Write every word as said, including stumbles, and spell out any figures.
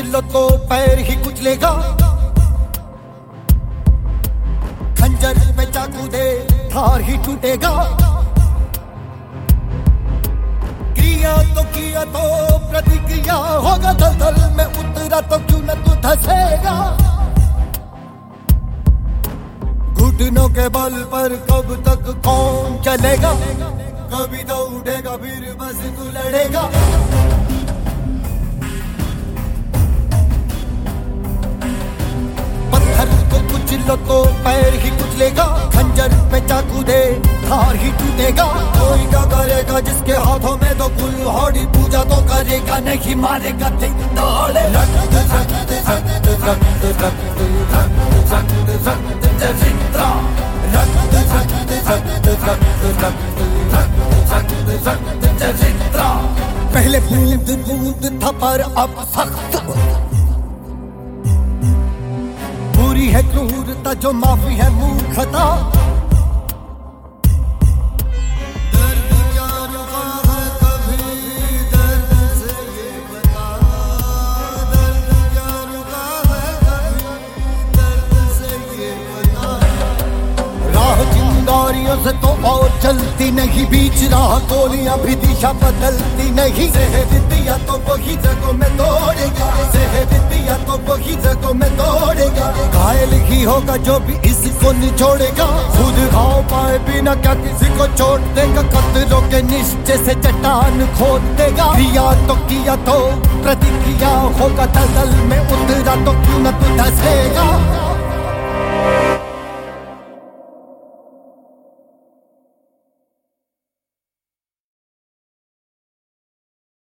लो तो पैर ही कुचलेगा, खंजर पे चाकू दे धार ही टूटेगा। क्रिया तो किया तो प्रतिक्रिया होगा, दलदल में उतरा तो क्यों न तू धसेगा। घुटनों के बल पर कब तक कौन चलेगा, कभी तो उठेगा फिर बस तू लड़ेगा। पत्थर को कुचलो तो पैर ही कुचलेगा, खंजर पे चाकू दे धार ही टूटेगा। कोई क्या करेगा जिसके हाथों में तो कुल्हाड़ी, पूजा तो करेगा नहीं मारेगा दिन दौड़े। रक्त रक्त रक्त रक्त रक्त रक्त रक्त चरित्रा, रक्त रक्त रक्त रक्त रक्त रक्त रक्त चरित्रा। पहले बूंद बूंद था पर अब सख्त, बुरी है क्रूरता जो माफी है मूर्खता। दर्द क्या रुका है कभी, दर्द से ये बता। दर्द क्या रुका है कभी, दर्द से ये बता। राह चिंगारियों से तो और चलती नहीं, बीच राह गोलियां भी दिशा बदलती नहीं। सेहत दिया तो वही जगहों में दौड़ेगा, सेहत दिया तो वही जगहों में दौड़ेगा। घायल ही होगा जो भी इसको निचोड़ेगा, खुद घाव पाए बिना क्या किसी को चोट देगा। कतलों के निश्चय से चट्टान खोद देगा। क्रिया तो किया तो प्रतिक्रिया होगा, दलदल में उतरा तो क्यों न तू धसेगा।